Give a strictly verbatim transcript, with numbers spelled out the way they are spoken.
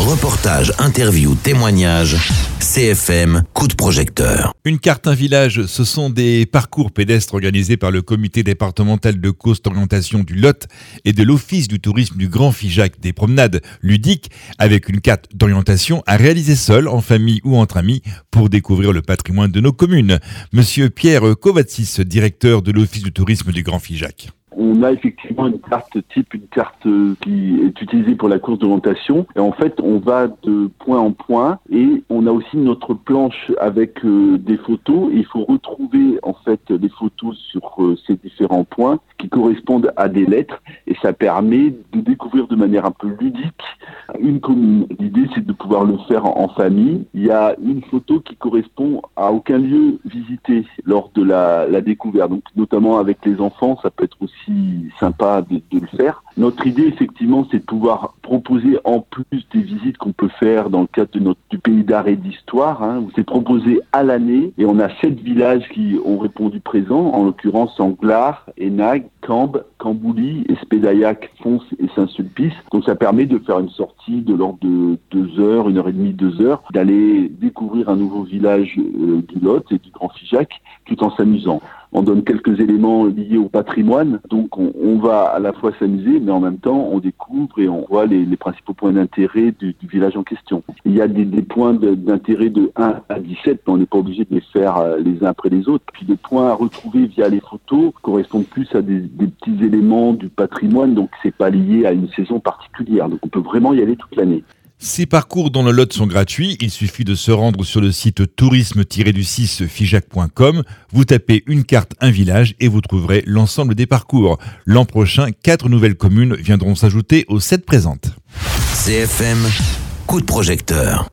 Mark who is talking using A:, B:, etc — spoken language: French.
A: Reportages, interviews, témoignages, C F M, coup de projecteur.
B: Une carte, un village, ce sont des parcours pédestres organisés par le comité départemental de Causse-Orientation du Lot et de l'Office du tourisme du Grand Figeac, des promenades ludiques avec une carte d'orientation à réaliser seul, en famille ou entre amis pour découvrir le patrimoine de nos communes. Monsieur Pierre Kovatsis, directeur de l'Office du tourisme du Grand Figeac.
C: On a effectivement une carte type, une carte qui est utilisée pour la course d'orientation. Et en fait, on va de point en point et on a aussi notre planche avec euh, des photos. Et il faut retrouver en fait les photos sur euh, ces différents points qui correspondent à des lettres. Et ça permet de découvrir de manière un peu ludique une commune. L'idée, c'est de pouvoir le faire en, en famille. Il y a une photo qui correspond à aucun lieu visité lors de la, la découverte. Donc, notamment avec les enfants, ça peut être aussi sympa de, de le faire. Notre idée, effectivement, c'est de pouvoir proposer en plus des visites qu'on peut faire dans le cadre de notre, du pays d'art et d'histoire. Hein, c'est proposé à l'année et on a sept villages qui ont répondu présent, en l'occurrence Anglars, Enag, Cambes, Cambouli, Espédaillac, Fons et Saint-Sulpice. Donc ça permet de faire une sortie de l'ordre de deux heures, une heure et demie, deux heures, d'aller découvrir un nouveau village euh, du Lot et du Grand Figeac tout en s'amusant. On donne quelques éléments liés au patrimoine, donc on, on va à la fois s'amuser, mais en même temps on découvre et on voit les, les principaux points d'intérêt du, du village en question. Il y a des, des points de, d'intérêt de un à dix-sept, mais on n'est pas obligé de les faire les uns après les autres. Puis les points à retrouver via les photos correspondent plus à des, des petits éléments du patrimoine, donc c'est pas lié à une saison particulière. Donc on peut vraiment y aller toute l'année.
B: Ces parcours dans le Lot sont gratuits. Il suffit de se rendre sur le site tourisme du six figeac point com. Vous tapez une carte, un village et vous trouverez l'ensemble des parcours. L'an prochain, quatre nouvelles communes viendront s'ajouter aux sept présentes.
A: C F M, coup de projecteur.